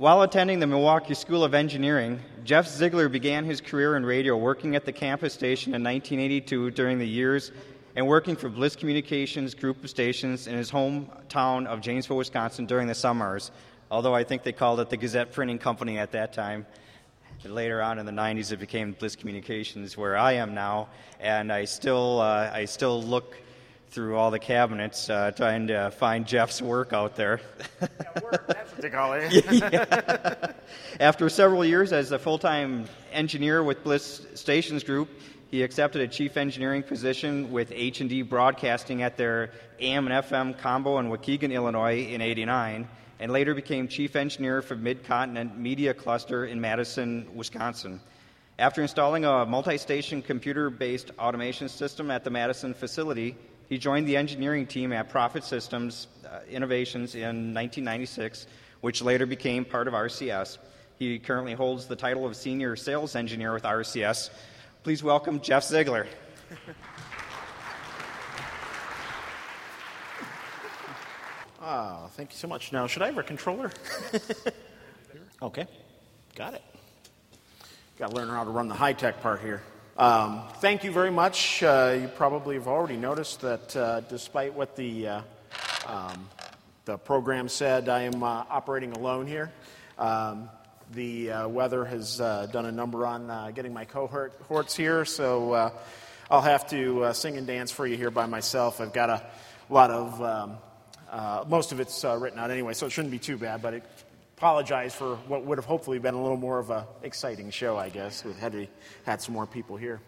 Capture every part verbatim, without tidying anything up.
While attending the Milwaukee School of Engineering, Jeff Ziegler began his career in radio working at the campus station in nineteen eighty-two during the years and working for Bliss Communications Group of Stations in his hometown of Janesville, Wisconsin during the summers, although I think they called it the Gazette Printing Company at that time. And later on in the nineties, it became Bliss Communications, where I am now, and I still uh, I still look through all the cabinets uh, trying to find Jeff's work out there. Yeah, work, that's what they call it. Yeah. After several years as a full-time engineer with Bliss Stations Group, he accepted a chief engineering position with H and D Broadcasting at their A M and F M combo in Waukegan, Illinois in eighty-nine, and later became chief engineer for Mid-Continent Media Cluster in Madison, Wisconsin. After installing a multi-station computer-based automation system at the Madison facility, he joined the engineering team at Profit Systems uh, Innovations in nineteen ninety-six, which later became part of R C S. He currently holds the title of Senior Sales Engineer with R C S. Please welcome Jeff Ziegler. Oh, thank you so much. Now, should I have a controller? Okay, got it. Got to learn how to run the high-tech part here. Um, thank you very much. Uh, you probably have already noticed that uh, despite what the uh, um, the program said, I am uh, operating alone here. Um, the uh, weather has uh, done a number on uh, getting my cohorts here, so uh, I'll have to uh, sing and dance for you here by myself. I've got a lot of, um, uh, most of it's uh, written out anyway, so it shouldn't be too bad, but I apologize for what would have hopefully been a little more of an exciting show, I guess. We had, had some more people here.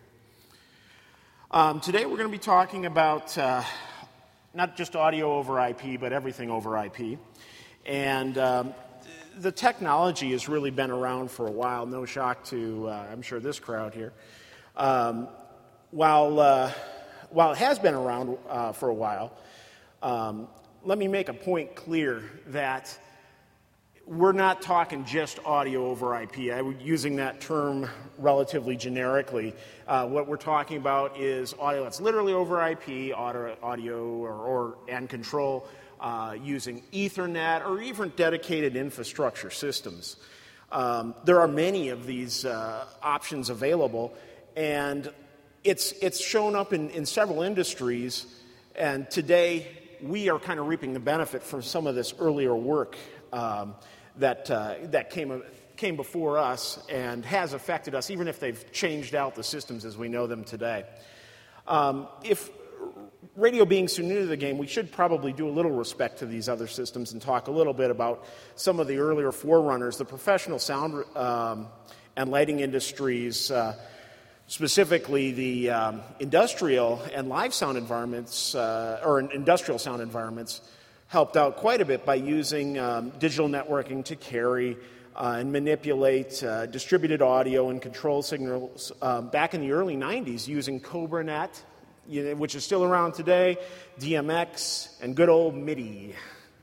Um, today we're going to be talking about uh, not just audio over I P, but everything over I P. And um, the technology has really been around for a while, no shock to, uh, I'm sure, this crowd here. Um, while, uh, while it has been around uh, for a while, um, let me make a point clear that we're not talking just audio over I P. I'm using that term relatively generically. Uh, what we're talking about is audio that's literally over I P, audio, audio or, or and control uh, using Ethernet or even dedicated infrastructure systems. Um, there are many of these uh, options available, and it's it's shown up in, in several industries. And today we are kind of reaping the benefit from some of this earlier work. Um, that uh, that came came before us and has affected us, even if they've changed out the systems as we know them today. Um, if radio being so new to the game, we should probably do a little respect to these other systems and talk a little bit about some of the earlier forerunners, the professional sound um, and lighting industries, uh, specifically the um, industrial and live sound environments, uh, or industrial sound environments, helped out quite a bit by using um, digital networking to carry uh, and manipulate uh, distributed audio and control signals um, back in the early nineties using CobraNet, you know, which is still around today, D M X, and good old MIDI.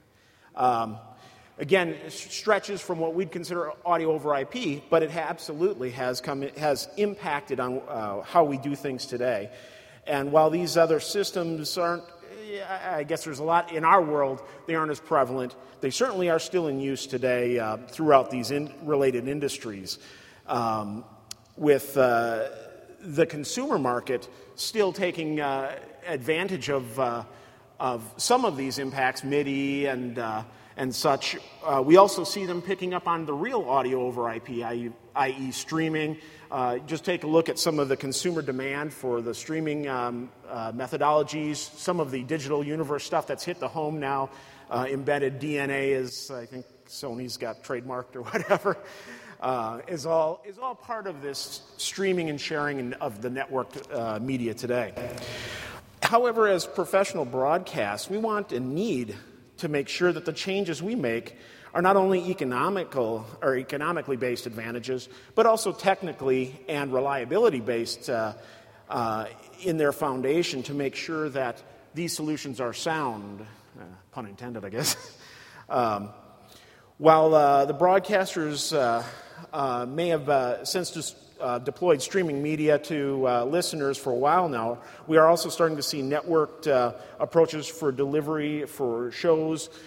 Um, again, it stretches from what we'd consider audio over I P, but it absolutely has come has impacted on uh, how we do things today. And while these other systems aren't, I guess there's a lot in our world, they aren't as prevalent. They certainly are still in use today uh, throughout these in related industries, um, with uh, the consumer market still taking uh, advantage of uh, of some of these impacts, MIDI and uh, and such. Uh, we also see them picking up on the real audio over I P, that is streaming. Uh, just take a look at some of the consumer demand for the streaming um, uh, methodologies, some of the digital universe stuff that's hit the home now. Uh, embedded D N A is, I think Sony's got trademarked or whatever, uh, is all is all part of this streaming and sharing of the networked uh, media today. However, as professional broadcasts, we want and need to make sure that the changes we make are not only economical or economically based advantages, but also technically and reliability based uh, uh, in their foundation to make sure that these solutions are sound, uh, pun intended, I guess. um, while uh, the broadcasters uh, uh, may have uh, since just uh, deployed streaming media to uh, listeners for a while now, we are also starting to see networked uh, approaches for delivery for shows.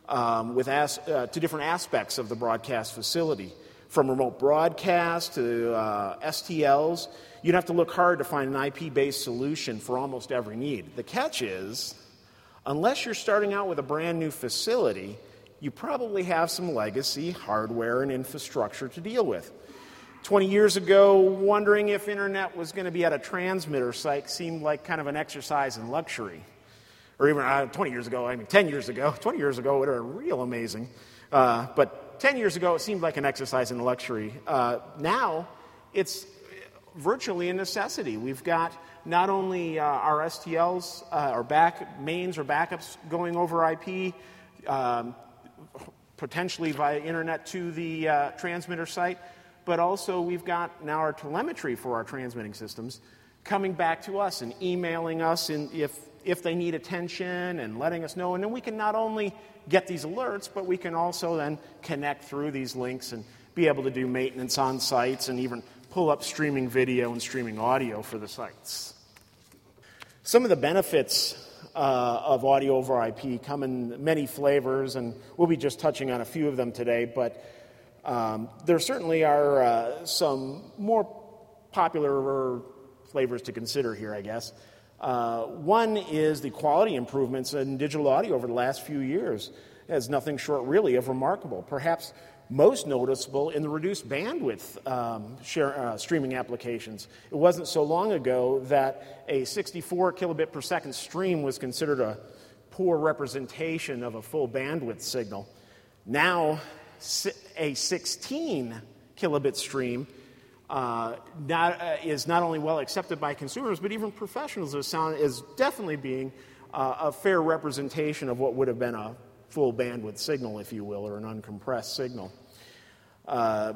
um, with as, uh, to different aspects of the broadcast facility. From remote broadcast to uh, S T Ls, you'd have to look hard to find an I P-based solution for almost every need. The catch is, unless you're starting out with a brand new facility, you probably have some legacy hardware and infrastructure to deal with. twenty years ago, wondering if internet was going to be at a transmitter site seemed like kind of an exercise in luxury. Or even uh, twenty years ago, I mean ten years ago, twenty years ago, it was real amazing. Uh, but ten years ago, it seemed like an exercise in luxury. Uh, now, it's virtually a necessity. We've got not only uh, our S T Ls, uh, our back mains or backups going over I P, um, potentially via internet to the uh, transmitter site, but also we've got now our telemetry for our transmitting systems coming back to us and emailing us in if, if they need attention and letting us know. And then we can not only get these alerts, but we can also then connect through these links and be able to do maintenance on sites and even pull up streaming video and streaming audio for the sites. Some of the benefits uh, of audio over I P come in many flavors, and we'll be just touching on a few of them today, but Um, there certainly are uh, some more popular flavors to consider here, I guess. Uh, one is the quality improvements in digital audio over the last few years. It has nothing short, really, of remarkable. Perhaps most noticeable in the reduced bandwidth um, share, uh, streaming applications. It wasn't so long ago that a sixty-four kilobit per second stream was considered a poor representation of a full bandwidth signal. Now, a sixteen kilobit stream uh, not, uh, is not only well accepted by consumers, but even professionals of sound is definitely being uh, a fair representation of what would have been a full bandwidth signal, if you will, or an uncompressed signal. Uh,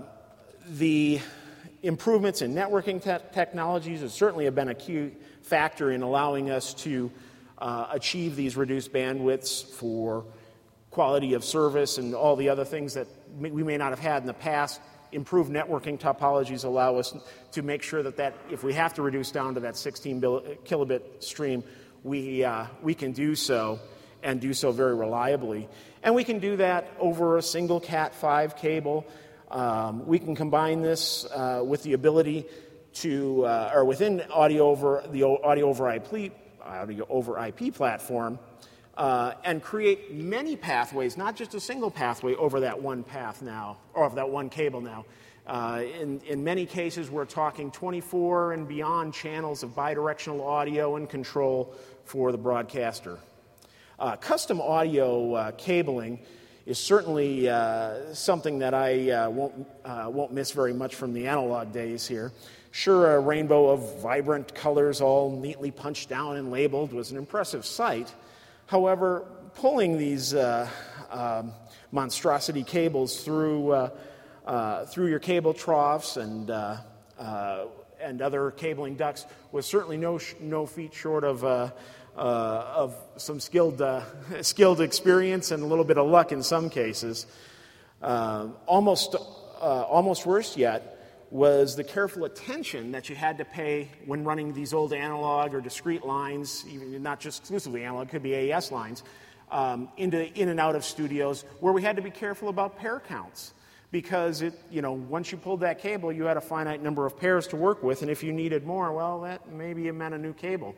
the improvements in networking te- technologies has certainly have been a key factor in allowing us to uh, achieve these reduced bandwidths for quality of service and all the other things that we may not have had in the past. Improved networking topologies allow us to make sure that, that if we have to reduce down to that sixteen kilobit stream, we, uh, we can do so and do so very reliably. And we can do that over a single cat five cable. Um, we can combine this uh, with the ability to, uh, or within audio over the audio over I P, audio over I P platform, Uh, and create many pathways, not just a single pathway over that one path now, or over that one cable now. Uh, in, in many cases, we're talking twenty-four and beyond channels of bidirectional audio and control for the broadcaster. Uh, custom audio uh, cabling is certainly uh, something that I uh, won't, uh, won't miss very much from the analog days here. Sure, a rainbow of vibrant colors all neatly punched down and labeled was an impressive sight. However, pulling these uh, um, monstrosity cables through uh, uh, through your cable troughs and uh, uh, and other cabling ducts was certainly no sh- no feat short of uh, uh, of some skilled uh, skilled experience and a little bit of luck in some cases. Uh, almost uh, almost worse yet was the careful attention that you had to pay when running these old analog or discrete lines, even not just exclusively analog, it could be A E S lines, um, into in and out of studios, where we had to be careful about pair counts. Because, it, you know, once you pulled that cable, you had a finite number of pairs to work with, and if you needed more, well, that maybe it meant a new cable.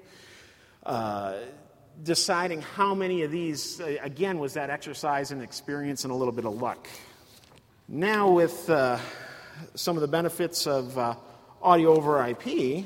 Uh, deciding how many of these, uh, again, was that exercise in experience and a little bit of luck. Now with Uh, some of the benefits of uh, audio over I P,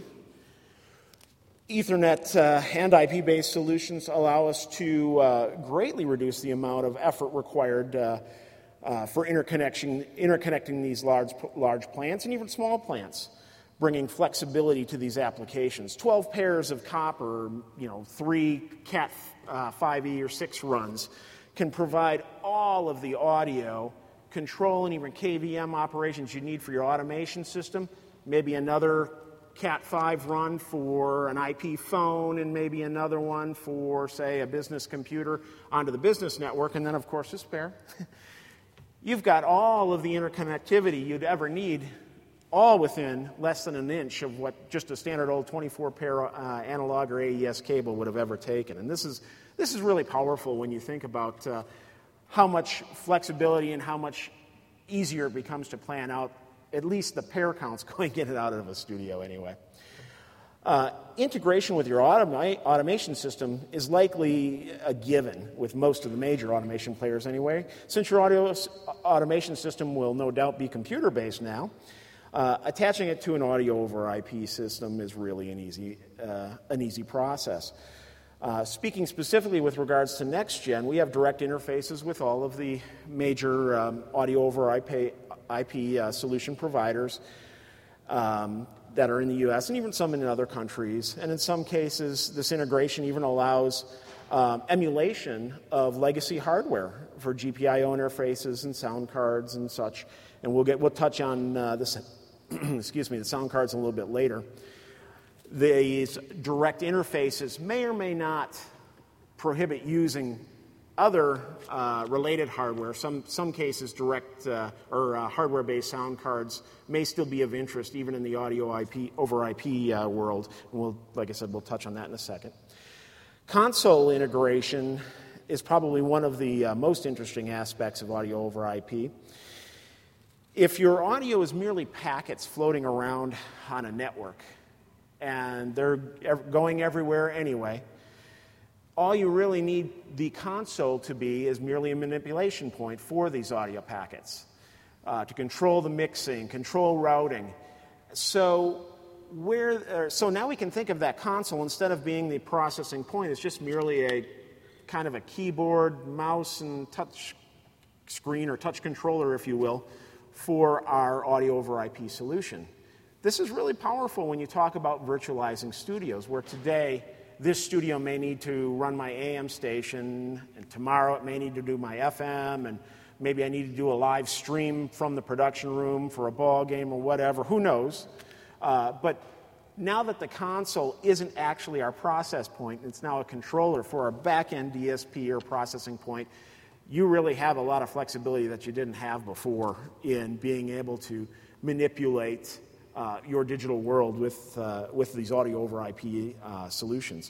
Ethernet uh, and I P-based solutions allow us to uh, greatly reduce the amount of effort required uh, uh, for interconnection, interconnecting these large, large plants and even small plants, bringing flexibility to these applications. twelve pairs of copper, you know, three cat uh, five E or six runs can provide all of the audio control and even K V M operations you need for your automation system, maybe another cat five run for an I P phone, and maybe another one for, say, a business computer onto the business network, and then, of course, a spare. You've got all of the interconnectivity you'd ever need, all within less than an inch of what just a standard old twenty-four pair uh, analog or A E S cable would have ever taken. And this is, this is really powerful when you think about uh, how much flexibility and how much easier it becomes to plan out at least the pair counts going in and out of a studio anyway. Uh, integration with your automa- automation system is likely a given with most of the major automation players anyway. Since your audio s- automation system will no doubt be computer-based now, uh, attaching it to an audio over I P system is really an easy, uh, an easy process. Uh, speaking specifically with regards to NextGen, we have direct interfaces with all of the major um, audio over I P, I P uh, solution providers. Um, that are in the U S and even some in other countries. And in some cases, this integration even allows um, emulation of legacy hardware for G P I O interfaces and sound cards and such. And we'll get we'll touch on uh, this, excuse me, the sound cards a little bit later. These direct interfaces may or may not prohibit using other uh, related hardware. Some some cases, direct uh, or uh, hardware-based sound cards may still be of interest, even in the audio I P over I P uh, world. And we'll, like I said, we'll touch on that in a second. Console integration is probably one of the uh, most interesting aspects of audio over I P. If your audio is merely packets floating around on a network, and they're ev- going everywhere anyway, all you really need the console to be is merely a manipulation point for these audio packets uh, to control the mixing, control routing. So where, uh, so now we can think of that console, instead of being the processing point, it's just merely a kind of a keyboard, mouse, and touch screen or touch controller, if you will, for our audio over I P solution. This is really powerful when you talk about virtualizing studios, where today this studio may need to run my A M station, and tomorrow it may need to do my F M, and maybe I need to do a live stream from the production room for a ball game or whatever. Who knows? Uh, but now that the console isn't actually our process point, it's now a controller for our back-end D S P or processing point, you really have a lot of flexibility that you didn't have before in being able to manipulate Uh, your digital world with, uh, with these audio over I P uh, solutions.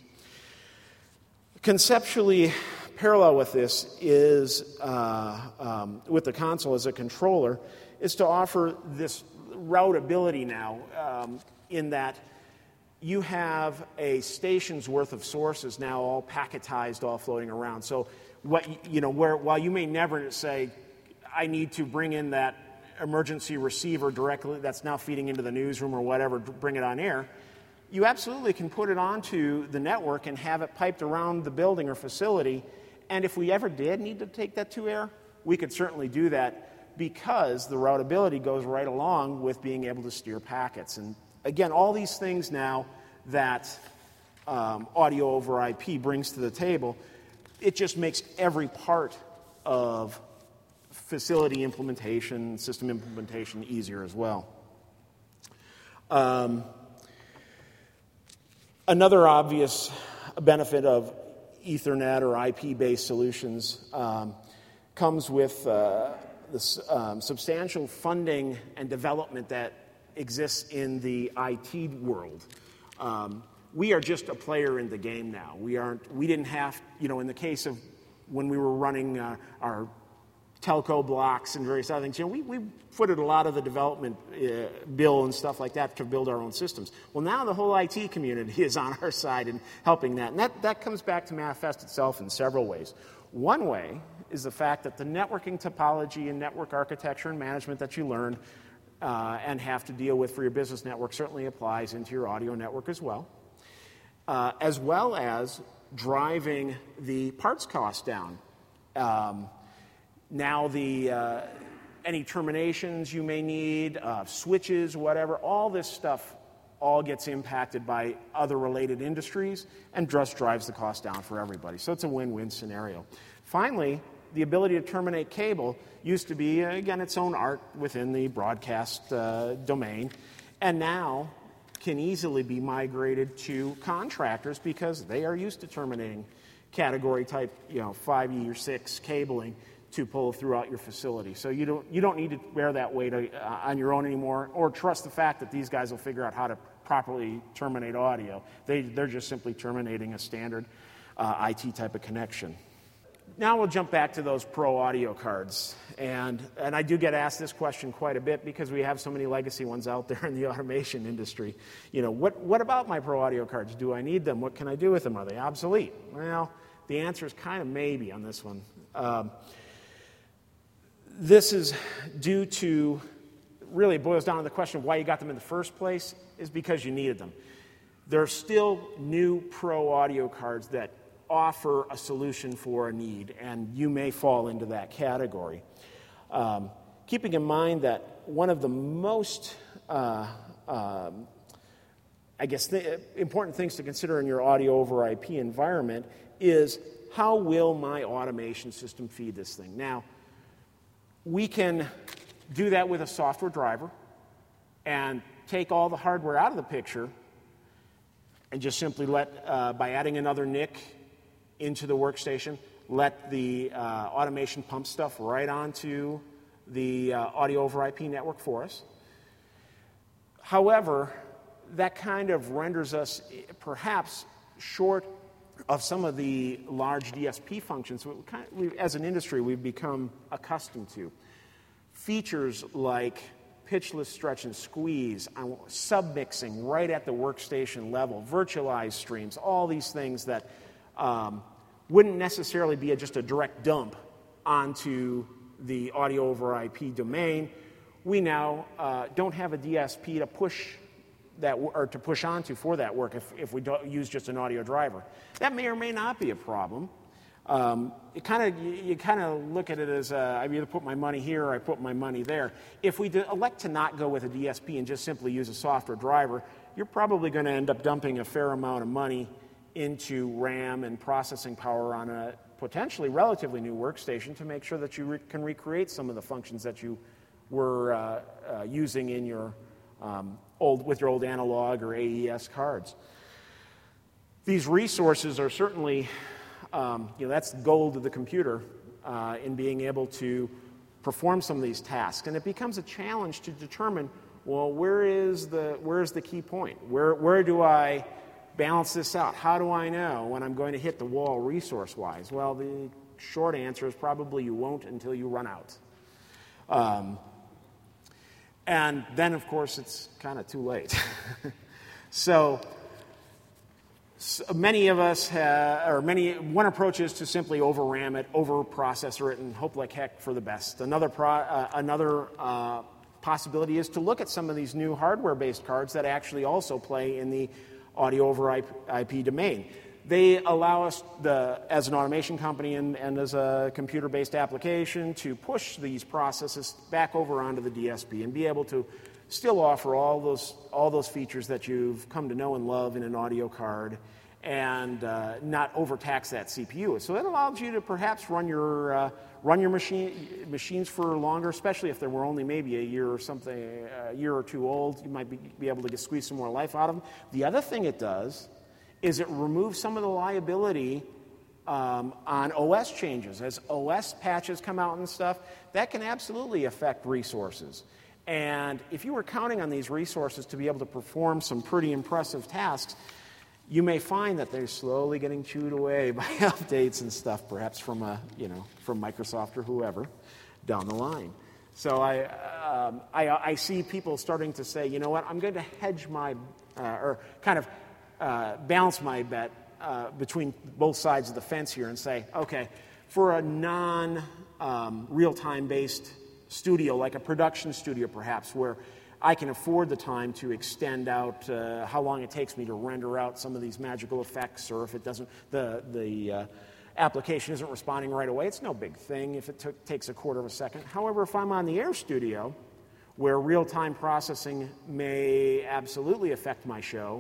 Conceptually, parallel with this is, uh, um, with the console as a controller, is to offer this routability now um, in that you have a station's worth of sources now all packetized, all floating around. So what, you know, where, while you may never say, I need to bring in that emergency receiver directly that's now feeding into the newsroom or whatever, bring it on air, you absolutely can put it onto the network and have it piped around the building or facility. And if we ever did need to take that to air, we could certainly do that, because the routability goes right along with being able to steer packets. And again, all these things now that um, audio over I P brings to the table, it just makes every part of facility implementation, system implementation easier as well. Um, another obvious benefit of Ethernet or I P-based solutions um, comes with uh, the um, substantial funding and development that exists in the I T world. Um, we are just a player in the game now. We aren't. We didn't have, you know, in the case of when we were running uh, our telco blocks and various other things, you know, we, we footed a lot of the development uh, bill and stuff like that to build our own systems. Well, now the whole I T community is on our side and helping that. And that, that comes back to manifest itself in several ways. One way is the fact that the networking topology and network architecture and management that you learn uh, and have to deal with for your business network certainly applies into your audio network as well, uh, as well as driving the parts cost down. Um, Now the uh, any terminations you may need, uh, switches, whatever, all this stuff all gets impacted by other related industries and just drives the cost down for everybody. So it's a win-win scenario. Finally, the ability to terminate cable used to be, uh, again, its own art within the broadcast uh, domain, and now can easily be migrated to contractors because they are used to terminating category type, you know, five E or six cabling to pull throughout your facility. So you don't you don't need to bear that weight uh, on your own anymore, or trust the fact that these guys will figure out how to properly terminate audio. They, they're just simply terminating a standard uh, I T type of connection. now we'll jump back to those pro audio cards. And, and I do get asked this question quite a bit because we have so many legacy ones out there in the automation industry. You know, what, what about my pro audio cards? Do I need them? What can I do with them? Are they obsolete? Well, the answer is kind of maybe on this one. Um, this is due to, really it boils down to the question of why you got them in the first place is because you needed them. There are still new pro audio cards that offer a solution for a need, and you may fall into that category. Um, keeping in mind that one of the most, uh, um, I guess, th- important things to consider in your audio over I P environment is how will my automation system feed this thing? Now, we can do that with a software driver and take all the hardware out of the picture and just simply let, uh, by adding another N I C into the workstation, let the uh, automation pump stuff right onto the uh, audio over I P network for us. However, that kind of renders us perhaps short of some of the large D S P functions we kind of, we, as an industry we've become accustomed to. Features like pitchless stretch and squeeze, submixing right at the workstation level, virtualized streams, all these things that um, wouldn't necessarily be a, just a direct dump onto the audio over I P domain. We now uh, don't have a D S P to push that or to push onto for that work if, if we don't use just an audio driver. That may or may not be a problem. Um, it kind of you, you kind of look at it as uh, I either put my money here or I put my money there. If we elect to not go with a D S P and just simply use a software driver, you're probably going to end up dumping a fair amount of money into RAM and processing power on a potentially relatively new workstation to make sure that you re- can recreate some of the functions that you were uh, uh, using in your um, old with your old analog or A E S cards. These resources are certainly, um, you know, that's gold of the computer uh, in being able to perform some of these tasks, and it becomes a challenge to determine, well, where is the where is the key point? Where where do I balance this out? How do I know when I'm going to hit the wall resource-wise? Well, the short answer is probably you won't until you run out. Um, and then, of course, it's kind of too late. so, so many of us, have, or many, one approach is to simply over-RAM it, over-processor it, and hope like heck for the best. Another, pro, uh, another uh, possibility is to look at some of these new hardware-based cards that actually also play in the audio over I P domain. They allow us, the, as an automation company and, and as a computer-based application, to push these processes back over onto the D S P and be able to still offer all those all those features that you've come to know and love in an audio card, and uh, not overtax that C P U. So that allows you to perhaps run your uh, run your machine machines for longer, especially if they were only maybe a year or something, a year or two old. You might be, be able to get, squeeze some more life out of them. The other thing it does is it removes some of the liability um, on O S changes. As O S patches come out and stuff, that can absolutely affect resources. And if you were counting on these resources to be able to perform some pretty impressive tasks, you may find that they're slowly getting chewed away by updates and stuff, perhaps from a, you know, from Microsoft or whoever down the line. So I, um, I, I see people starting to say, you know what, I'm going to hedge my, uh, or kind of uh, balance my bet uh, between both sides of the fence here and say, okay, for a non um, real-time based studio, like a production studio perhaps, where I can afford the time to extend out uh, how long it takes me to render out some of these magical effects, or if it doesn't, the, the uh, application isn't responding right away, it's no big thing if it took, takes a quarter of a second. However, if I'm on the Air Studio, where real-time processing may absolutely affect my show,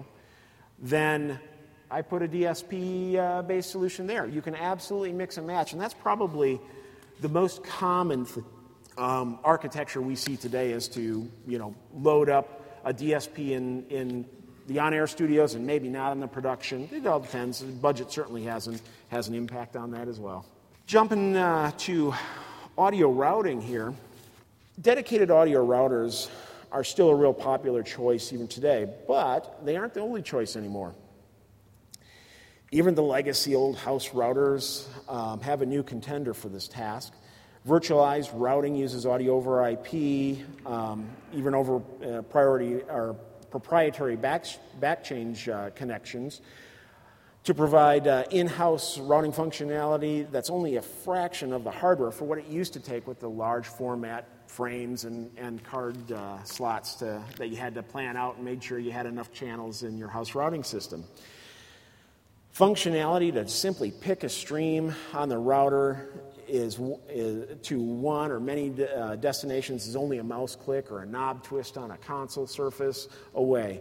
then I put a D S P-based uh, solution there. You can absolutely mix and match, and that's probably the most common th- um, architecture we see today, is to, you know, load up a D S P in, in the on-air studios and maybe not in the production. It all depends. The budget certainly has an, has an impact on that as well. Jumping uh, to audio routing here, dedicated audio routers are still a real popular choice even today, but they aren't the only choice anymore. Even the legacy old house routers um, have a new contender for this task. Virtualized routing uses audio over I P, um, even over uh, priority or proprietary back, backchange uh, connections to provide uh, in-house routing functionality that's only a fraction of the hardware for what it used to take with the large format frames and, and card uh, slots to, that you had to plan out and made sure you had enough channels in your house routing system. Functionality to simply pick a stream on the router is, is to one or many uh, destinations is only a mouse click or a knob twist on a console surface away.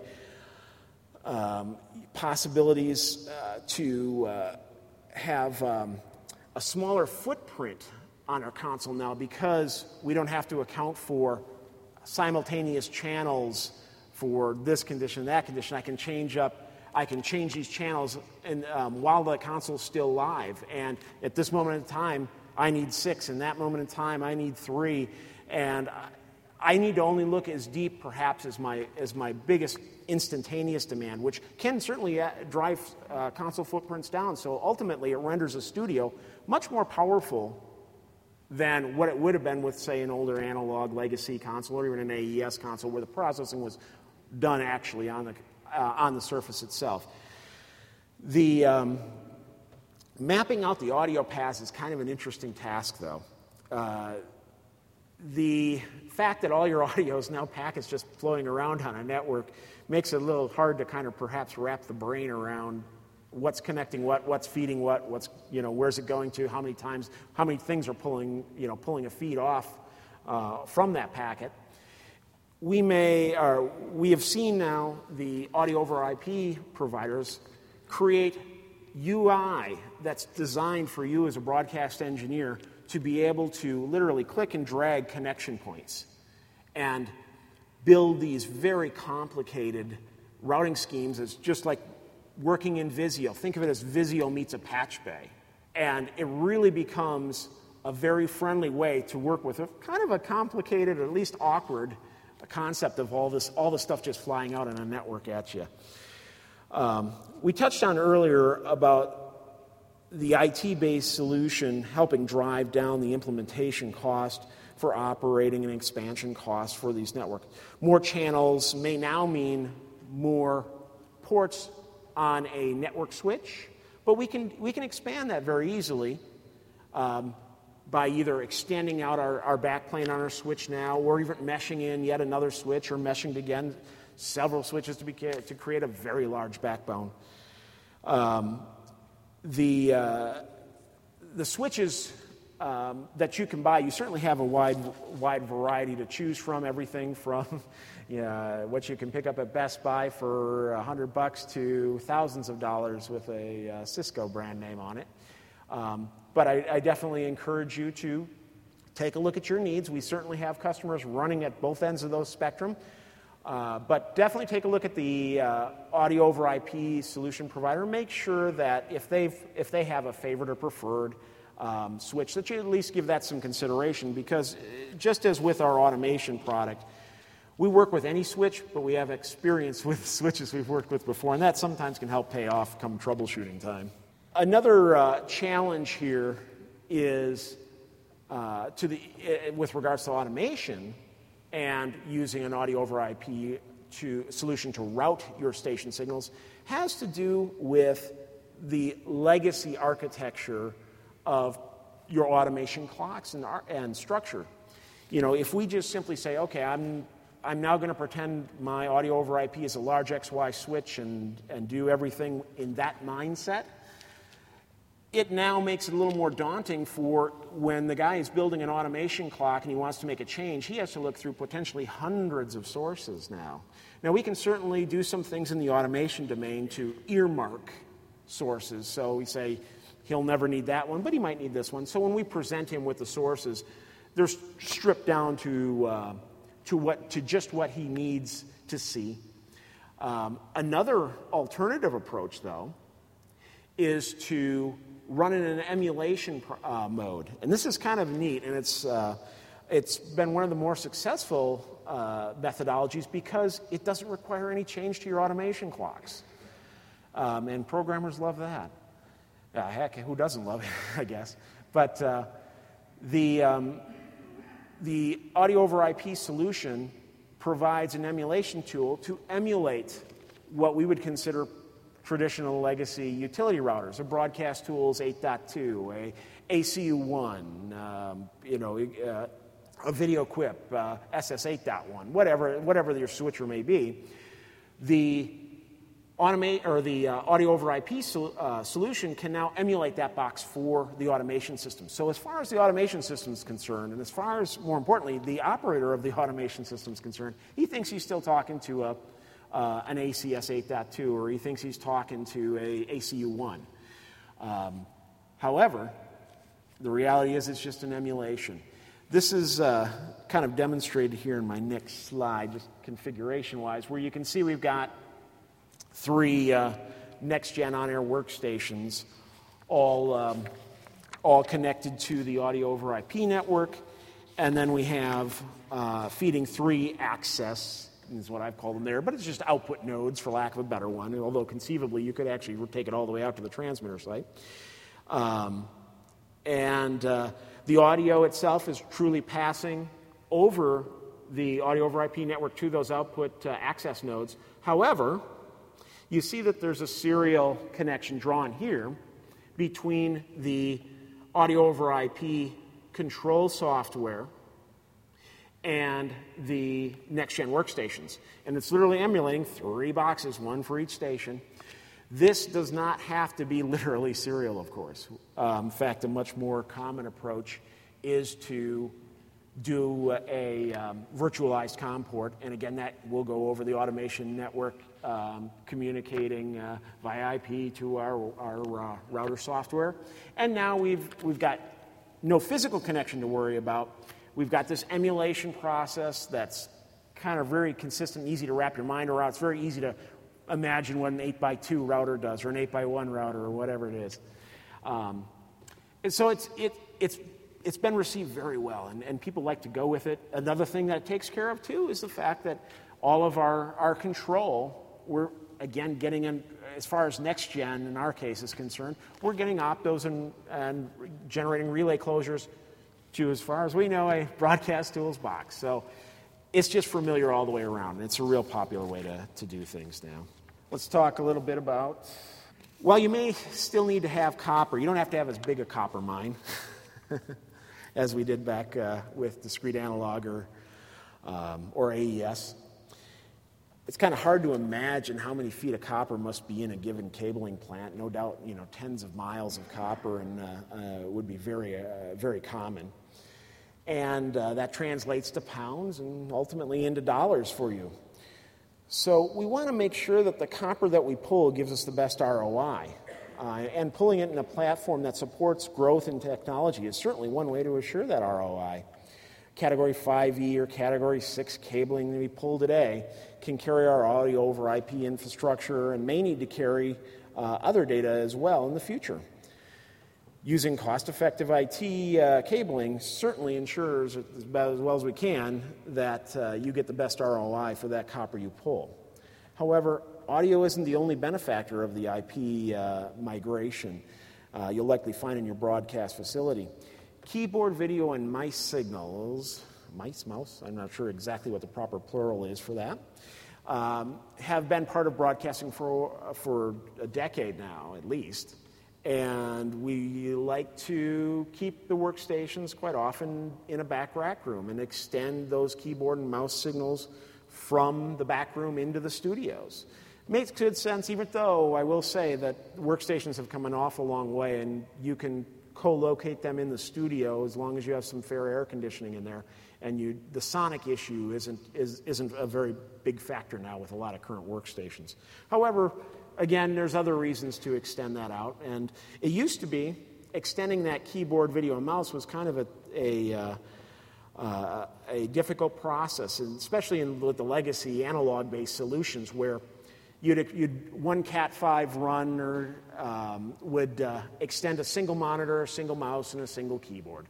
Um, possibilities uh, to uh, have um, a smaller footprint on our console now because we don't have to account for simultaneous channels for this condition, that condition. I can change up, I can change these channels and, um, while the console's still live. And at this moment in time, I need six. In that moment in time, I need three. And I need to only look as deep, perhaps, as my as my biggest instantaneous demand, which can certainly drive uh, console footprints down. So ultimately, it renders a studio much more powerful than what it would have been with, say, an older analog legacy console or even an A E S console where the processing was done actually on the, uh, on the surface itself. The um, mapping out the audio paths is kind of an interesting task, though. Uh, the fact that all your audio is now packets just flowing around on a network makes it a little hard to kind of perhaps wrap the brain around what's connecting what, what's feeding what, what's, you know, where's it going to, how many times, how many things are pulling, you know, pulling a feed off uh, from that packet. We may, or we have seen now the audio over I P providers create U I that's designed for you as a broadcast engineer to be able to literally click and drag connection points and build these very complicated routing schemes. It's just like working in Visio. Think of it as Visio meets a patch bay. And it really becomes a very friendly way to work with a kind of a complicated, or at least awkward, concept of all this, all the stuff just flying out on a network at you. Um, we touched on earlier about the I T-based solution helping drive down the implementation cost for operating and expansion costs for these networks. More channels may now mean more ports on a network switch, but we can we can expand that very easily um, by either extending out our, our backplane on our switch now, or even meshing in yet another switch, or meshing again several switches to be to create a very large backbone. Um, the uh, the switches um, that you can buy, you certainly have a wide wide variety to choose from. Everything from you know, what you can pick up at Best Buy for a hundred bucks to thousands of dollars with a uh, Cisco brand name on it. Um, but I, I definitely encourage you to take a look at your needs. We certainly have customers running at both ends of those spectrum. Uh, but definitely take a look at the uh, audio over I P solution provider. Make sure that if they've if they have a favorite or preferred um, switch, that you at least give that some consideration, because just as with our automation product, we work with any switch, but we have experience with switches we've worked with before, and that sometimes can help pay off come troubleshooting time. Another uh, challenge here is uh, to the uh, with regards to automation and using an audio over I P to, solution to route your station signals, has to do with the legacy architecture of your automation clocks and, and structure. You know, if we just simply say, okay, I'm I'm now going to pretend my audio over I P is a large X Y switch and, and do everything in that mindset, it now makes it a little more daunting for when the guy is building an automation clock and he wants to make a change. He has to look through potentially hundreds of sources now. Now, we can certainly do some things in the automation domain to earmark sources. So we say he'll never need that one, but he might need this one. So when we present him with the sources, they're stripped down to uh, to what to just what he needs to see. Um, another alternative approach, though, is to run in an emulation uh, mode. And this is kind of neat, and it's uh, it's been one of the more successful uh, methodologies because it doesn't require any change to your automation clocks. Um, and programmers love that. Uh, heck, who doesn't love it, I guess. But uh, the, um, the audio over I P solution provides an emulation tool to emulate what we would consider traditional legacy utility routers, a Broadcast Tools eight point two, a A C U one, um, you know, uh, a VideoQuip, uh, S S eight point one, whatever, whatever your switcher may be. The automate or the uh, audio over I P sol- uh, solution can now emulate that box for the automation system. So as far as the automation system is concerned, and as far as, more importantly, the operator of the automation system is concerned, he thinks he's still talking to a, uh, an A C S eight point two, or he thinks he's talking to a A C U one. Um, however, the reality is it's just an emulation. This is uh, kind of demonstrated here in my next slide, just configuration-wise, where you can see we've got three uh, next-gen on-air workstations, all, um, all connected to the audio over I P network, and then we have uh, feeding three access, is what I've called them there, but it's just output nodes, for lack of a better one, although conceivably you could actually take it all the way out to the transmitter site. Um, and uh, the audio itself is truly passing over the audio over I P network to those output uh, access nodes. However, you see that there's a serial connection drawn here between the audio over I P control software and the next-gen workstations. And it's literally emulating three boxes, one for each station. This does not have to be literally serial, of course. Um, in fact, a much more common approach is to do a um, virtualized COM port, and again, that will go over the automation network, um, communicating uh, via I P to our, our uh, router software. And now we've, we've got no physical connection to worry about. We've got this emulation process that's kind of very consistent, easy to wrap your mind around. It's very easy to imagine what an eight by two router does, or an eight by one router, or whatever it is. Um, and so it's, it, it's, it's been received very well, and, and people like to go with it. Another thing that it takes care of, too, is the fact that all of our, our control, we're, again, getting in, as far as next gen, in our case, is concerned, we're getting optos and, and generating relay closures to, as far as we know, a Broadcast Tools box. So it's just familiar all the way around. It's a real popular way to, to do things now. Let's talk a little bit about, well, you may still need to have copper. You don't have to have as big a copper mine as we did back uh, with discrete analog or, um, or A E S. It's kind of hard to imagine how many feet of copper must be in a given cabling plant. No doubt, you know, tens of miles of copper and uh, uh, would be very, uh, very common. And uh, that translates to pounds and ultimately into dollars for you. So we want to make sure that the copper that we pull gives us the best R O I. Uh, and pulling it in a platform that supports growth in technology is certainly one way to assure that R O I. Category five E or Category six cabling that we pull today can carry our audio over I P infrastructure and may need to carry uh, other data as well in the future. Using cost-effective I T uh, cabling certainly ensures, as well as we can, that uh, you get the best R O I for that copper you pull. However, audio isn't the only benefactor of the I P uh, migration uh, you'll likely find in your broadcast facility. Keyboard, video, and mice signals, mice, mouse, I'm not sure exactly what the proper plural is for that, um, have been part of broadcasting for, uh, for a decade now, at least. And we like to keep the workstations quite often in a back rack room and extend those keyboard and mouse signals from the back room into the studios. Makes good sense, even though I will say that workstations have come an awful long way, and you can co-locate them in the studio as long as you have some fair air conditioning in there. And you, the sonic issue isn't, is, isn't a very big factor now with a lot of current workstations. However, again, there's other reasons to extend that out. And it used to be extending that keyboard, video, and mouse was kind of a, a, uh, uh, a difficult process, and especially in, with the legacy analog-based solutions where you'd, you'd one cat five run or um, would uh, extend a single monitor, a single mouse, and a single keyboard.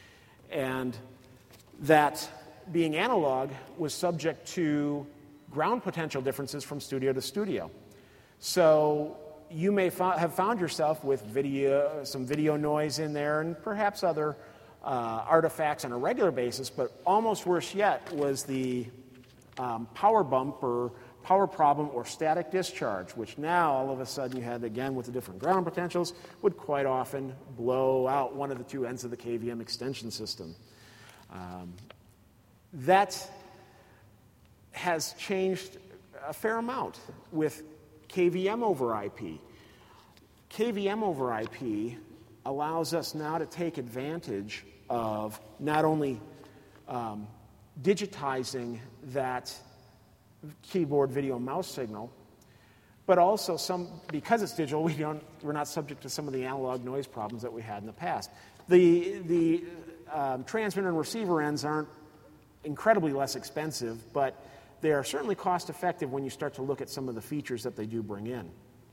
And that, being analog, was subject to ground potential differences from studio to studio. So you may fo- have found yourself with video, some video noise in there and perhaps other uh, artifacts on a regular basis, but almost worse yet was the um, power bump or power problem or static discharge, which now all of a sudden you had, again, with the different ground potentials, would quite often blow out one of the two ends of the K V M extension system. Um, that has changed a fair amount with K V M over I P. K V M over I P allows us now to take advantage of not only um, digitizing that keyboard video mouse signal, but also some, because it's digital, we don't, we're not subject to some of the analog noise problems that we had in the past. The, the um, transmitter and receiver ends aren't incredibly less expensive, but they are certainly cost effective when you start to look at some of the features that they do bring in.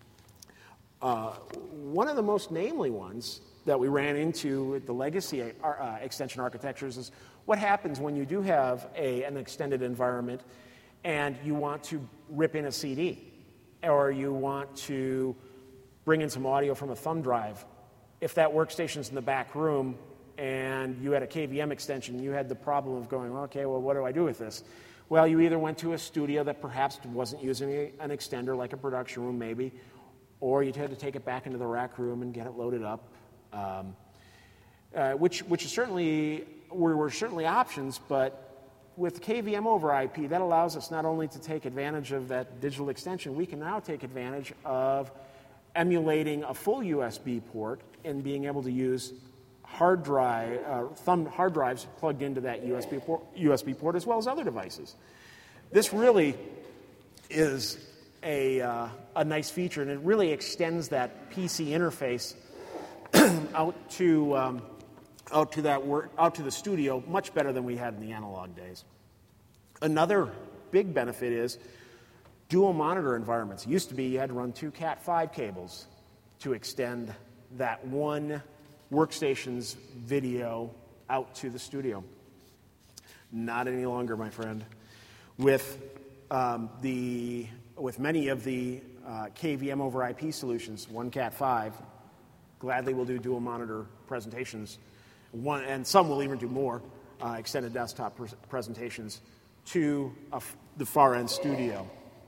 Uh, one of the most namely ones that we ran into with the legacy uh, extension architectures is what happens when you do have a, an extended environment and you want to rip in a C D, or you want to bring in some audio from a thumb drive. If that workstation's in the back room and you had a K V M extension, you had the problem of going, okay, well, what do I do with this? Well, you either went to a studio that perhaps wasn't using a, an extender, like a production room maybe, or you had to take it back into the rack room and get it loaded up, um, uh, which, which is certainly, were, were certainly options, but with K V M over I P, that allows us not only to take advantage of that digital extension, we can now take advantage of emulating a full U S B port and being able to use hard drive, uh, thumb hard drives plugged into that U S B port, U S B port, as well as other devices. This really is a, uh, a nice feature, and it really extends that P C interface out to um, out to that work, out to the studio much better than we had in the analog days. Another big benefit is dual monitor environments. It used to be you had to run two cat five cables to extend that one workstation's video out to the studio. Not any longer, my friend. With um, the with many of the uh, K V M over I P solutions, one cat five, gladly will do dual monitor presentations. One, and some will even do more, uh, extended desktop pres- presentations to a f- the far end studio.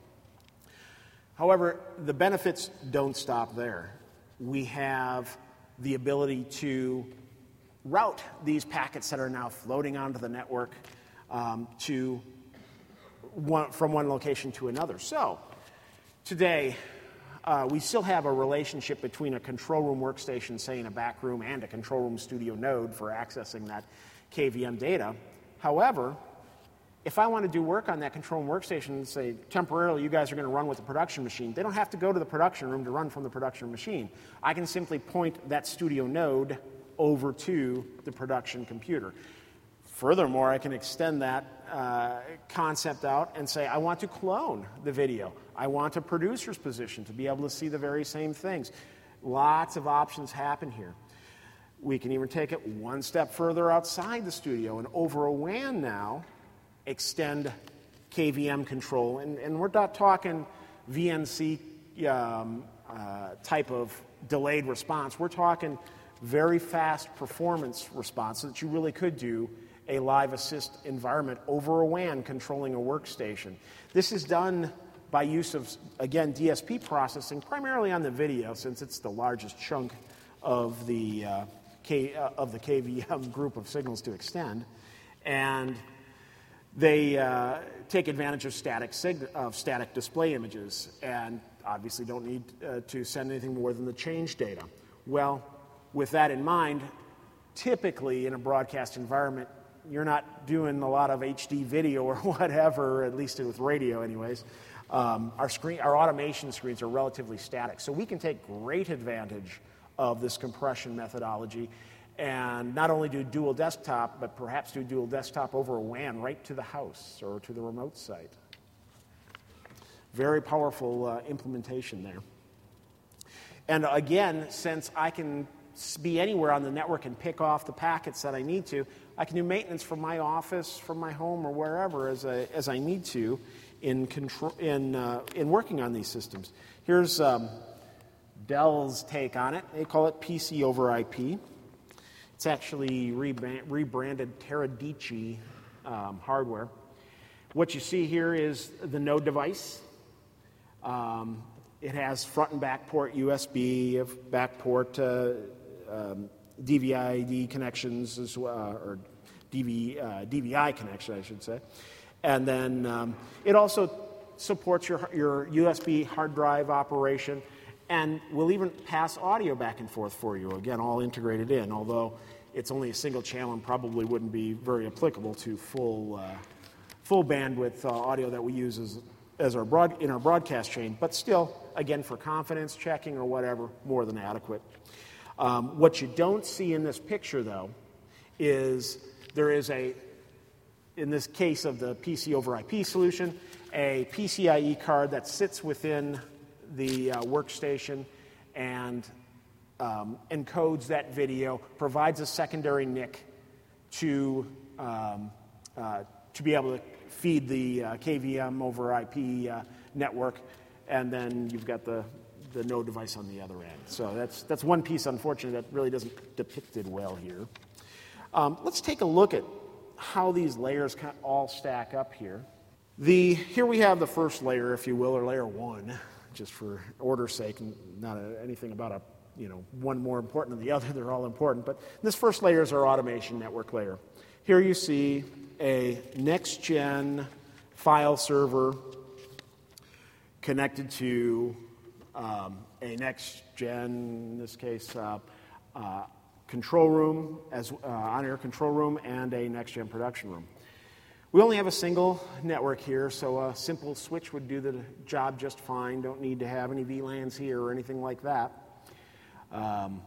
However, the benefits don't stop there. We have the ability to route these packets that are now floating onto the network um, to one, from one location to another. So today, Uh, we still have a relationship between a control room workstation, say in a back room, and a control room studio node for accessing that K V M data. However, if I want to do work on that control room workstation, say temporarily you guys are going to run with the production machine, they don't have to go to the production room to run from the production machine. I can simply point that studio node over to the production computer. Furthermore, I can extend that uh, concept out and say, I want to clone the video. I want a producer's position to be able to see the very same things. Lots of options happen here. We can even take it one step further outside the studio and over a W A N now extend K V M control. And, and we're not talking V N C um, uh, type of delayed response. We're talking very fast performance response so that you really could do a live assist environment over a W A N controlling a workstation. This is done by use of, again, D S P processing, primarily on the video, since it's the largest chunk of the, uh, K, uh, of the K V M group of signals to extend. And they uh, take advantage of static, sig- of static display images and obviously don't need uh, to send anything more than the change data. Well, with that in mind, typically in a broadcast environment, you're not doing a lot of H D video or whatever, at least with radio anyways. Um, our screen, our automation screens are relatively static, so we can take great advantage of this compression methodology and not only do dual desktop, but perhaps do dual desktop over a W A N right to the house or to the remote site. Very powerful uh, implementation there. And again, since I can be anywhere on the network and pick off the packets that I need to, I can do maintenance from my office, from my home, or wherever as I, as I need to in, control, in, uh, in working on these systems. Here's um, Dell's take on it. They call it P C over I P. It's actually rebranded Teradici um, hardware. What you see here is the Node device. Um, it has front and back port U S B, back port uh, um, D V I D connections, as well, or D V, uh, D V I connection, I should say. And then um, it also supports your, your U S B hard drive operation, and will even pass audio back and forth for you. Again, all integrated in, although it's only a single channel and probably wouldn't be very applicable to full uh, full bandwidth uh, audio that we use as, as our broad, in our broadcast chain. But still, again, for confidence checking or whatever, more than adequate. Um, what you don't see in this picture, though, is there is a, in this case of the P C over I P solution, a P C I E card that sits within the uh, workstation and um, encodes that video, provides a secondary N I C to um, uh, to be able to feed the uh, K V M over I P uh, network, and then you've got the the Node device on the other end. So that's that's one piece, unfortunately, that really doesn't depict it well here. Um, let's take a look at how these layers kind of all stack up here. The here we have the first layer, if you will, or layer one, just for order's sake, and not a, anything about a you know one more important than the other. They're all important. But this first layer is our automation network layer. Here you see a next-gen file server connected to um, a next-gen, in this case, uh, uh, control room, as uh, on-air control room, and a next-gen production room. We only have a single network here, so a simple switch would do the job just fine. Don't need to have any V LANs here or anything like that. Um,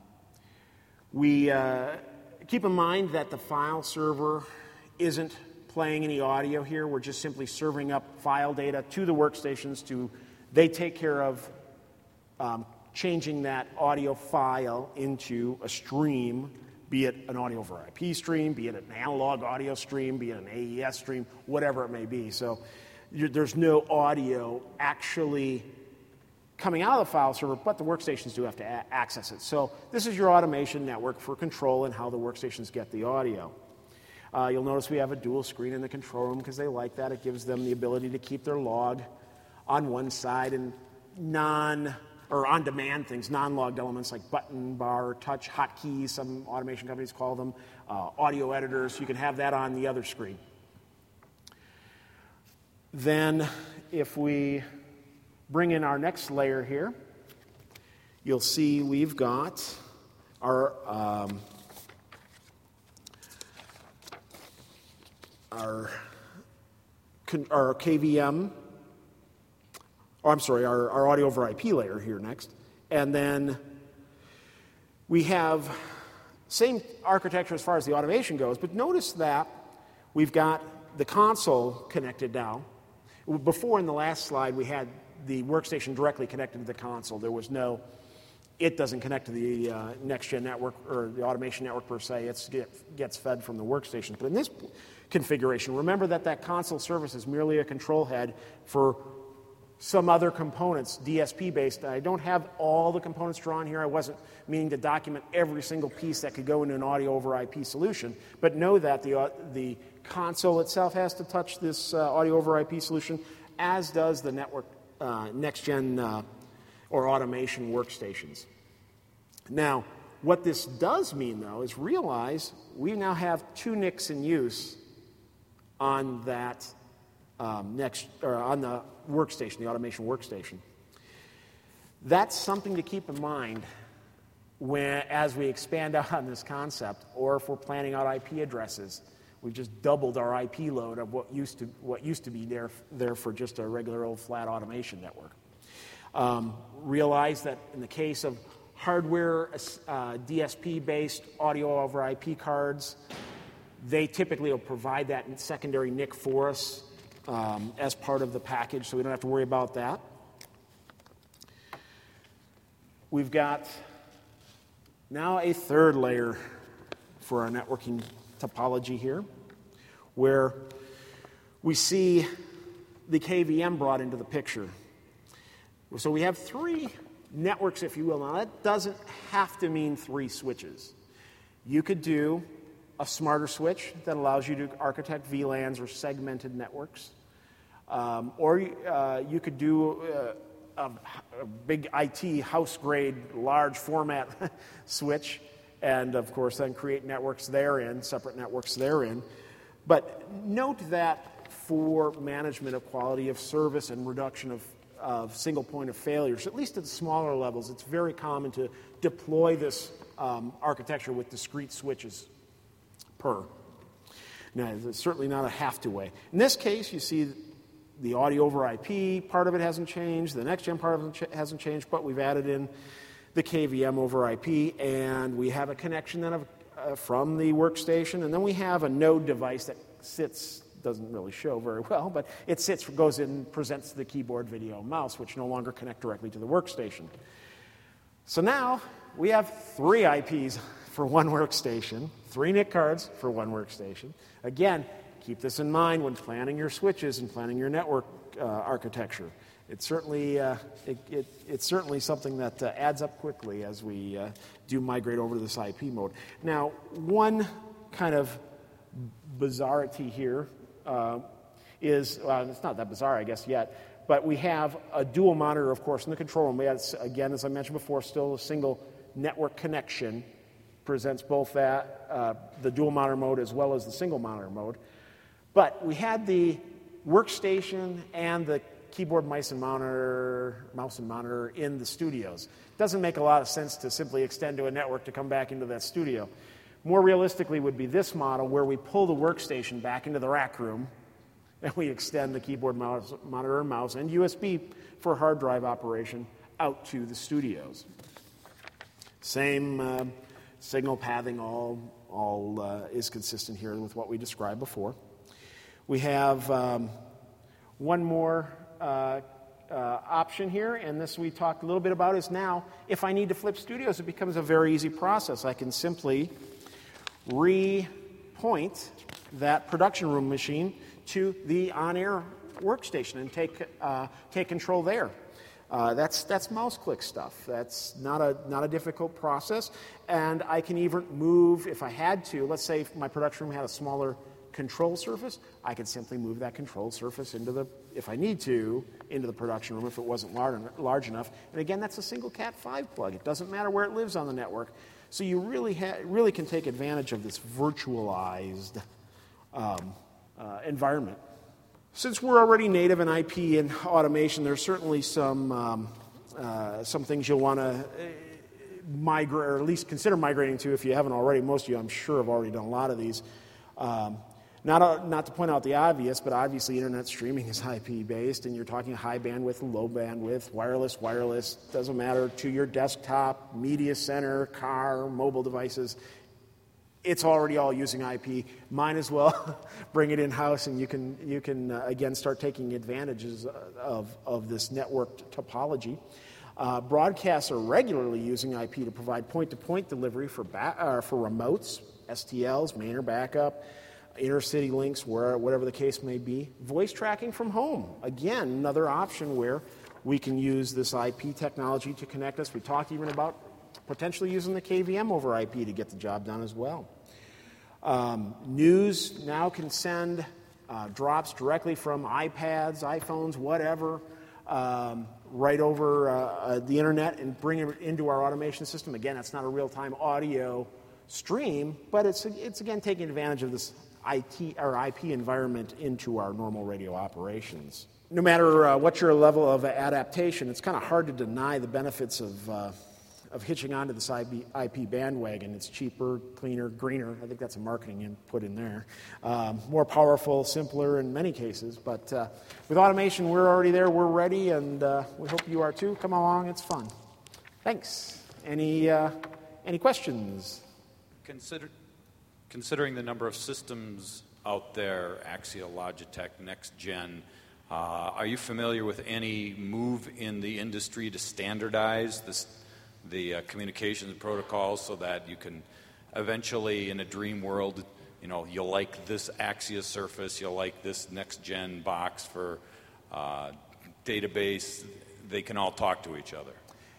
we uh, keep in mind that the file server isn't playing any audio here. We're just simply serving up file data to the workstations. To they take care of um, changing that audio file into a stream, be it an audio over I P stream, be it an analog audio stream, be it an A E S stream, whatever it may be. So there's no audio actually coming out of the file server, but the workstations do have to a- access it. So this is your automation network for control and how the workstations get the audio. Uh, you'll notice we have a dual screen in the control room because they like that. It gives them the ability to keep their log on one side and non or on-demand things, non-logged elements like button bar, touch, hotkeys, some automation companies call them, uh, audio editors. You can have that on the other screen. Then if we bring in our next layer here, you'll see we've got our um, our our K V M, oh, I'm sorry, our, our audio over I P layer here next. And then we have same architecture as far as the automation goes, but notice that we've got the console connected now. Before in the last slide, we had the workstation directly connected to the console. There was no, it doesn't connect to the uh, next-gen network or the automation network per se. It get, gets fed from the workstation. But in this configuration, remember that that console service is merely a control head for some other components, D S P-based. I don't have all the components drawn here. I wasn't meaning to document every single piece that could go into an audio over I P solution. But know that the, uh, the console itself has to touch this uh, audio over I P solution, as does the network uh, next-gen uh, or automation workstations. Now, what this does mean, though, is realize we now have two N I Cs in use on that um, next, or on the workstation, the automation workstation. That's something to keep in mind when, as we expand out on this concept, or if we're planning out I P addresses. We've just doubled our I P load of what used to what used to be there there for just a regular old flat automation network. Um, realize that in the case of hardware uh, D S P-based audio over I P cards, they typically will provide that secondary N I C for us um, as part of the package, so we don't have to worry about that. We've got now a third layer for our networking topology here, where we see the K V M brought into the picture. So we have three networks, if you will. Now, that doesn't have to mean three switches. You could do a smarter switch that allows you to architect V LANs or segmented networks. Um, or uh, you could do uh, a, a big I T house-grade, large format switch, and of course then create networks therein, separate networks therein. But note that for management of quality of service and reduction of, of single point of failures, at least at the smaller levels, it's very common to deploy this um, architecture with discrete switches per. Now, it's certainly not a have-to way. In this case, you see the audio over I P, part of it hasn't changed, the next-gen part of it hasn't changed, but we've added in the K V M over I P, and we have a connection then of, uh, from the workstation, and then we have a node device that sits, doesn't really show very well, but it sits, goes in, presents the keyboard, video, mouse, which no longer connect directly to the workstation. So now we have three I Ps for one workstation, three N I C cards for one workstation. Again, keep this in mind when planning your switches and planning your network uh, architecture. It's certainly, uh, it, it, it's certainly something that uh, adds up quickly as we uh, do migrate over to this I P mode. Now, one kind of bizarrity here uh, is, well, it's not that bizarre, I guess, yet, but we have a dual monitor, of course, in the control room. We have, again, as I mentioned before, still a single network connection. Presents both that, uh, the dual monitor mode as well as the single monitor mode. But we had the workstation and the keyboard, mice, and monitor, mouse and monitor in the studios. Doesn't make a lot of sense to simply extend to a network to come back into that studio. More realistically would be this model where we pull the workstation back into the rack room and we extend the keyboard, mouse, monitor, and mouse and U S B for hard drive operation out to the studios. Same uh, signal pathing, all, all uh, is consistent here with what we described before. We have um, one more uh, uh, option here, and this we talked a little bit about, is now, if I need to flip studios, it becomes a very easy process. I can simply re-point that production room machine to the on-air workstation and take, uh, take control there. Uh, that's that's mouse click stuff. That's not a not a difficult process, and I can even move if I had to. Let's say if my production room had a smaller control surface, I could simply move that control surface into the, if I need to, into the production room if it wasn't large, large enough. And again, that's a single cat five plug. It doesn't matter where it lives on the network, so you really ha- really can take advantage of this virtualized um, uh, environment. Since we're already native in I P and automation, there's certainly some um, uh, some things you'll want to uh, migrate, or at least consider migrating to if you haven't already. Most of you, I'm sure, have already done a lot of these. Um, not, a, not to point out the obvious, but obviously internet streaming is I P-based, and you're talking high bandwidth, low bandwidth, wireless, wireless, doesn't matter, to your desktop, media center, car, mobile devices. It's already all using I P. Might as well bring it in-house, and you can, you can uh, again, start taking advantages of, of this networked topology. Uh, broadcasts are regularly using I P to provide point-to-point delivery for, ba- uh, for remotes, S T Ls, main or backup, intercity links, where, whatever the case may be. Voice tracking from home. Again, another option where we can use this I P technology to connect us. We talked even about potentially using the K V M over I P to get the job done as well. Um, news now can send uh, drops directly from iPads, iPhones, whatever, um, right over uh, uh, the internet and bring it into our automation system. Again, that's not a real-time audio stream, but it's, it's again taking advantage of this I T or I P environment into our normal radio operations. No matter uh, what your level of adaptation, it's kind of hard to deny the benefits of uh, of hitching onto this I P bandwagon. It's cheaper, cleaner, greener. I think that's a marketing input in there. Um, more powerful, simpler in many cases. But uh, with automation, we're already there. We're ready, and uh, we hope you are too. Come along. It's fun. Thanks. Any uh, any questions? Consider, considering the number of systems out there, Axia, Logitech, NextGen, uh, are you familiar with any move in the industry to standardize this, the uh, communications protocols so that you can eventually, in a dream world, you know, you'll like this Axia Surface, you'll like this NextGen box for uh, database, they can all talk to each other?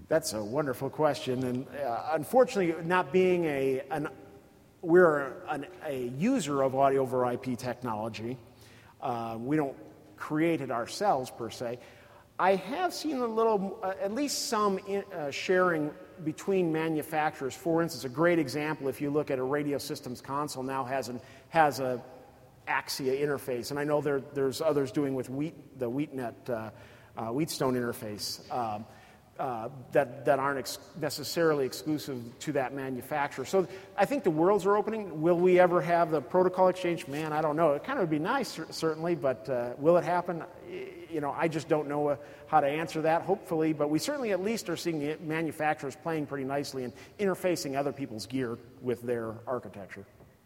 That's a wonderful question, and uh, unfortunately, not being a an, we're an, a user of audio over I P technology. Uh, we don't create it ourselves per se. I have seen a little, uh, at least some in, uh, sharing between manufacturers. For instance, a great example, if you look at a radio systems console now has an has a Axia interface, and I know there there's others doing with Wheat, the WheatNet uh, uh, Wheatstone interface. Um, Uh, that, that aren't ex- necessarily exclusive to that manufacturer. So I think the worlds are opening. Will we ever have the protocol exchange? Man, I don't know. It kind of would be nice, certainly, but uh, will it happen? You know, I just don't know uh, how to answer that, hopefully, but we certainly at least are seeing the manufacturers playing pretty nicely and interfacing other people's gear with their architecture.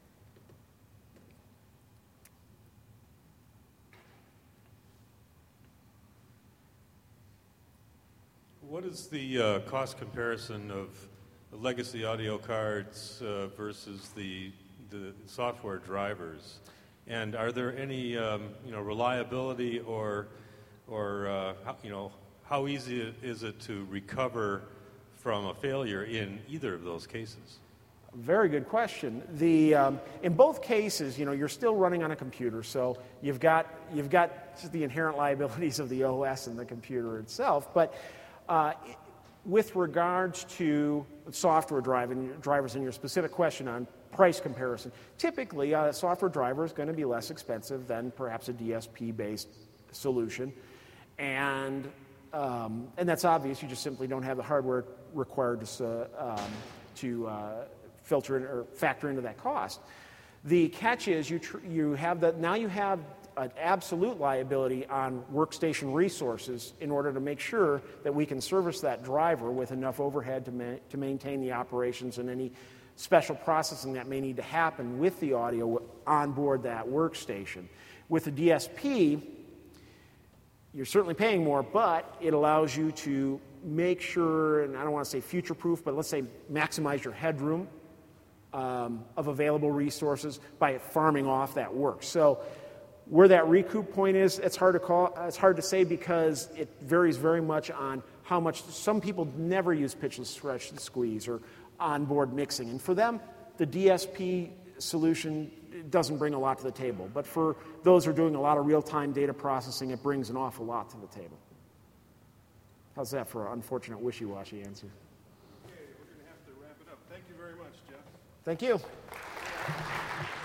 What is the uh, cost comparison of the legacy audio cards uh, versus the the software drivers? And are there any um, you know reliability or or uh, how, you know how easy is it to recover from a failure in either of those cases? Very good question. The um, in both cases, you know, you're still running on a computer, so you've got you've got just the inherent liabilities of the O S and the computer itself, but Uh, with regards to software driving, drivers and your specific question on price comparison, typically a software driver is going to be less expensive than perhaps a D S P-based solution. And, um, and that's obvious. You just simply don't have the hardware required to, uh, um, to uh, filter in, or factor into that cost. The catch is you, tr- you have that, now you have an absolute liability on workstation resources in order to make sure that we can service that driver with enough overhead to, ma- to maintain the operations and any special processing that may need to happen with the audio on board that workstation. With a D S P, you're certainly paying more, but it allows you to make sure, and I don't want to say future-proof, but let's say maximize your headroom um, of available resources by farming off that work. So where that recoup point is, it's hard to call. It's hard to say because it varies very much on how much. Some people never use pitch and stretch and squeeze or onboard mixing, and for them, the D S P solution doesn't bring a lot to the table. But for those who are doing a lot of real-time data processing, it brings an awful lot to the table. How's that for an unfortunate wishy-washy answer? Okay, we're going to have to wrap it up. Thank you very much, Jeff. Thank you.